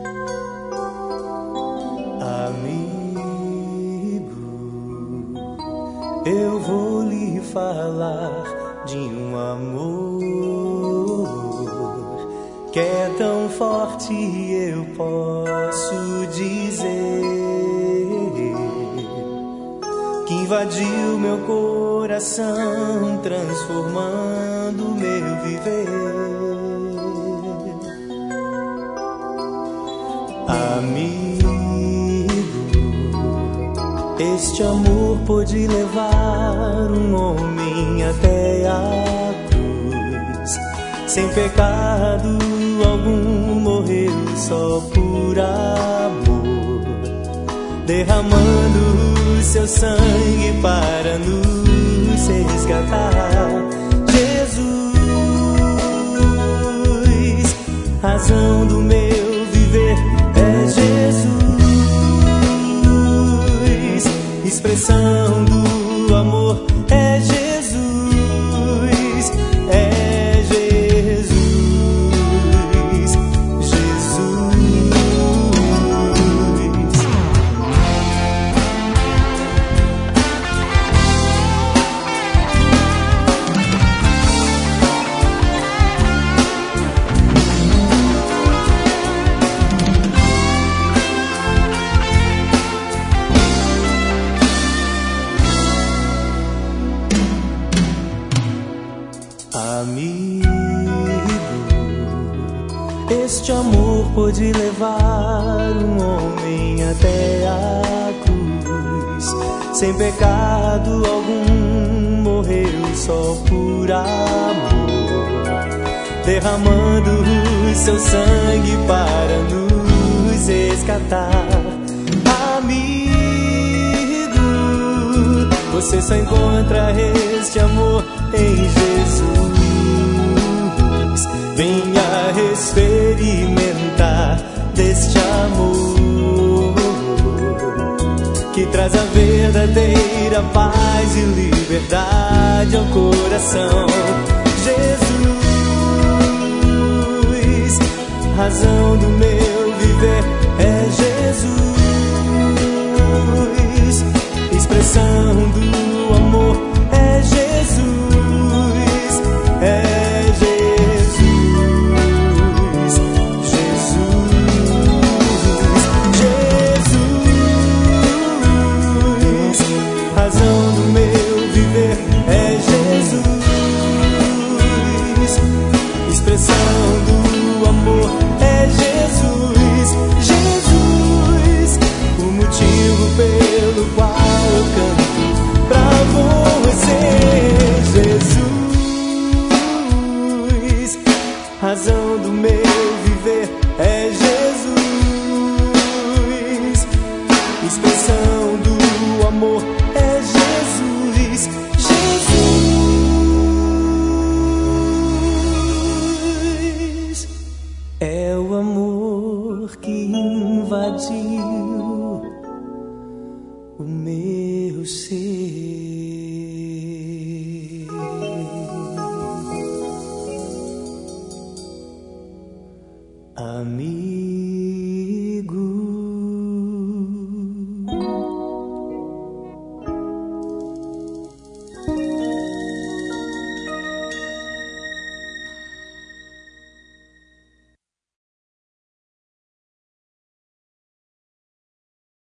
Eu vou lhe falar de um amor que é tão forte, eu posso dizer, que invadiu meu coração, transformando meu viver. Amigo, este amor pôde levar um homem até a cruz. Sem pecado algum morreu só por amor, derramando seu sangue para nos resgatar. Jesus, razão do meu viver, é Jesus, expressão do amor, é Jesus, é Jesus, Jesus. Amigo, este amor pôde levar um homem até a cruz. Sem pecado algum morreu só por amor, derramando seu sangue para nos resgatar. Amigo, você só encontra este amor em Jesus. Venha experimentar deste amor que traz a verdadeira paz e liberdade ao coração. Jesus, razão do meu viver, é Jesus, expressão do amor, é Jesus, é Jesus, Jesus, razão do meu viver, é Jesus, expressão do amor, é Jesus, Jesus, o motivo pelo qual eu canto pra você, Jesus, razão do meu viver, é Jesus, expressão do amor, é Jesus, Jesus, é o amor que invadiu o meu ser.